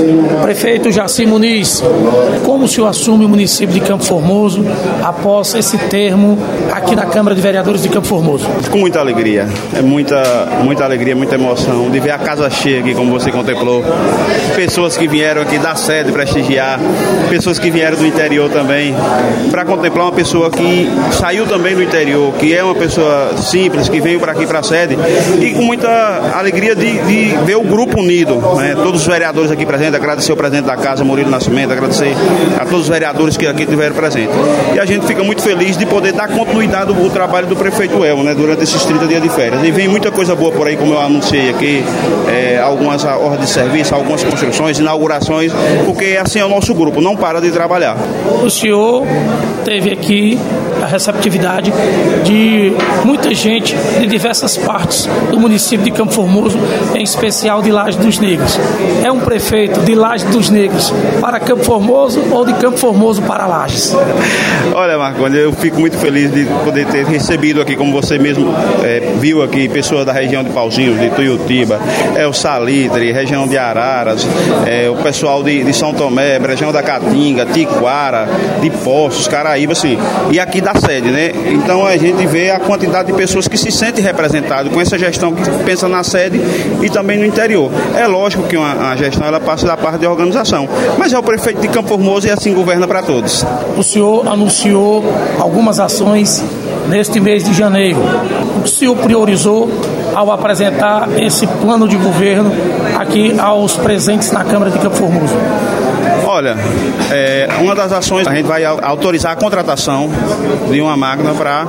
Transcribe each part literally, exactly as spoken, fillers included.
Prefeito Jaci Muniz, como o senhor assume o município de Campo Formoso após esse termo aqui na Câmara de Vereadores de Campo Formoso? Com muita alegria, é muita, muita alegria, muita emoção de ver a casa cheia aqui, como você contemplou. Pessoas que vieram aqui da sede prestigiar, pessoas que vieram do interior também, para contemplar uma pessoa que saiu também do interior, que é uma pessoa simples, que veio para aqui para a sede, e com muita alegria de, de ver o grupo unido, né? Todos os vereadores aqui presentes, agradecer ao presidente da casa, Murilo Nascimento, agradecer a todos os vereadores que aqui tiveram presente. E a gente fica muito feliz de poder dar continuidade ao trabalho do prefeito Elmo, né, durante esses trinta dias de férias. E vem muita coisa boa por aí, como eu anunciei aqui, é, algumas ordens de serviço, algumas construções, inaugurações, porque assim é o nosso grupo, não para de trabalhar. O senhor teve aqui a receptividade de muita gente de diversas partes do município de Campo Formoso, em especial de Laje dos Negros. É um prefeito de Laje dos Negros para Campo Formoso ou de Campo Formoso para Lajes? Olha, Marconi, eu fico muito feliz de poder ter recebido aqui, como você mesmo é, viu aqui, pessoas da região de Pauzinhos, de Tuiutiba, é, o Salitre, região de Araras, é, o pessoal de, de São Tomé, região da Caatinga, Tiquara, de Poços, Caraíba, assim, e aqui da sede, né? Então a gente vê a quantidade de pessoas que se sentem representadas com essa gestão que pensa na sede e também no interior. É lógico que uma, a gestão ela passa da parte de organização, mas é o prefeito de Campo Formoso e assim governa para todos. O senhor anunciou algumas ações neste mês de janeiro. O que o senhor priorizou ao apresentar esse plano de governo aqui aos presentes na Câmara de Campo Formoso? Olha, é, uma das ações, a gente vai autorizar a contratação de uma máquina para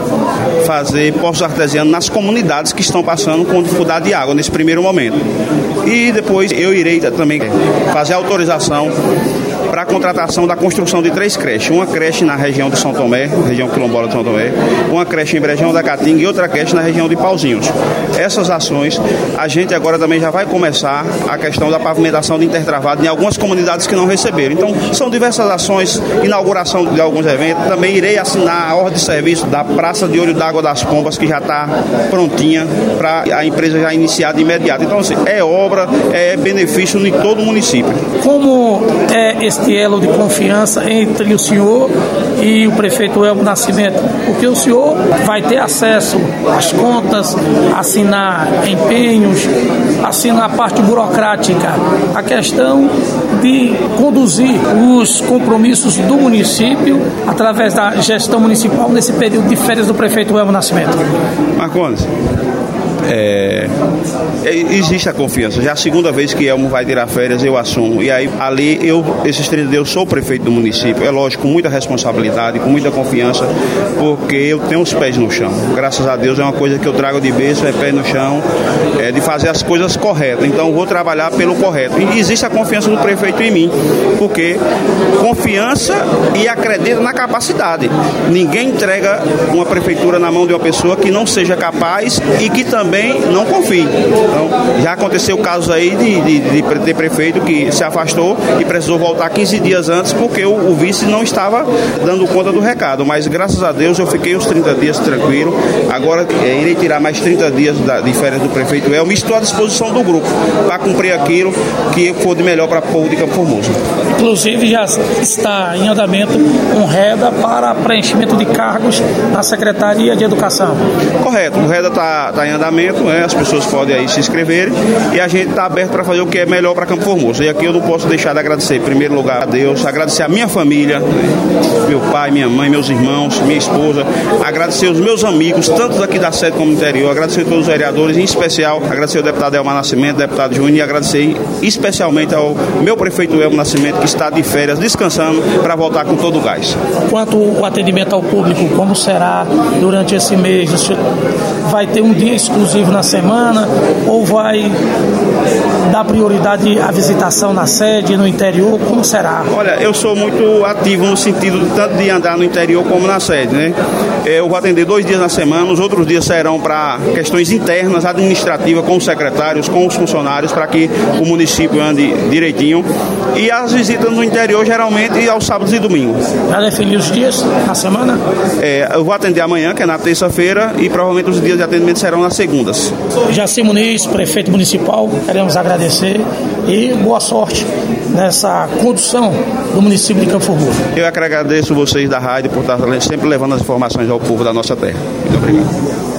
fazer poços artesianos nas comunidades que estão passando com dificuldade de água nesse primeiro momento. E depois eu irei também fazer a autorização para a contratação da construção de três creches. Uma creche na região de São Tomé, região quilombola de São Tomé, uma creche em região da Caatinga e outra creche na região de Pauzinhos. Essas ações, a gente agora também já vai começar a questão da pavimentação de intertravado em algumas comunidades que não receberam. Então, são diversas ações, inauguração de alguns eventos. Também irei assinar a ordem de serviço da Praça de Olho d'Água das Pombas, que já está prontinha para a empresa já iniciar de imediato. Então, assim, é obra, é benefício em todo o município. Como é este elo de confiança entre o senhor e o prefeito Elmo Nascimento? Porque o senhor vai ter acesso às contas, assinar empenhos, assinar a parte burocrática, a questão de conduzir os compromissos do município através da gestão municipal nesse período de férias do prefeito Elmo Nascimento. Marcones, É, existe a confiança. Já a segunda vez que Elmo vai tirar férias, eu assumo. E aí, ali, eu, esses trinta dias, eu sou o prefeito do município. É lógico, com muita responsabilidade, com muita confiança, porque eu tenho os pés no chão. Graças a Deus, é uma coisa que eu trago de berço, é pé no chão, é de fazer as coisas corretas. Então, eu vou trabalhar pelo correto. E existe a confiança do prefeito em mim, porque confiança e acredita na capacidade. Ninguém entrega uma prefeitura na mão de uma pessoa que não seja capaz e que também não confie. Então, já aconteceu casos aí de, de, de ter prefeito que se afastou e precisou voltar quinze dias antes porque o, o vice não estava dando conta do recado, mas graças a Deus eu fiquei os trinta dias tranquilo. Agora é, irei tirar mais trinta dias da, de férias do prefeito Elmo e estou à disposição do grupo para cumprir aquilo que for de melhor para o povo de Campo Formoso. Inclusive já está em andamento um REDA para preenchimento de cargos na Secretaria de Educação. Correto, o REDA está tá em andamento. Né? As pessoas podem aí se inscreverem e a gente está aberto para fazer o que é melhor para Campo Formoso. E aqui eu não posso deixar de agradecer, em primeiro lugar, a Deus, agradecer a minha família, meu pai, minha mãe, meus irmãos, minha esposa, agradecer os meus amigos, tanto daqui da sede como do interior, agradecer a todos os vereadores, em especial agradecer ao deputado Elmar Nascimento, deputado Júnior, e agradecer especialmente ao meu prefeito Elmo Nascimento, que está de férias, descansando, para voltar com todo o gás. Quanto ao atendimento ao público, como será durante esse mês? O senhor vai ter um dia exclusivo na semana ou vai dar prioridade à visitação na sede, no interior? Como será? Olha, eu sou muito ativo no sentido de, tanto de andar no interior como na sede, né? Eu vou atender dois dias na semana, os outros dias serão para questões internas, administrativas, com os secretários, com os funcionários, para que o município ande direitinho. E as visitas no interior, geralmente, aos sábados e domingos. Já definiu os dias na semana? É, eu vou atender amanhã, que é na terça-feira, e provavelmente os dias de atendimento serão na segunda. demandas. Jaci Muniz, prefeito municipal, queremos agradecer e boa sorte nessa condução do município de Campo Furgulho. Eu agradeço vocês da rádio por estar sempre levando as informações ao povo da nossa terra. Muito obrigado.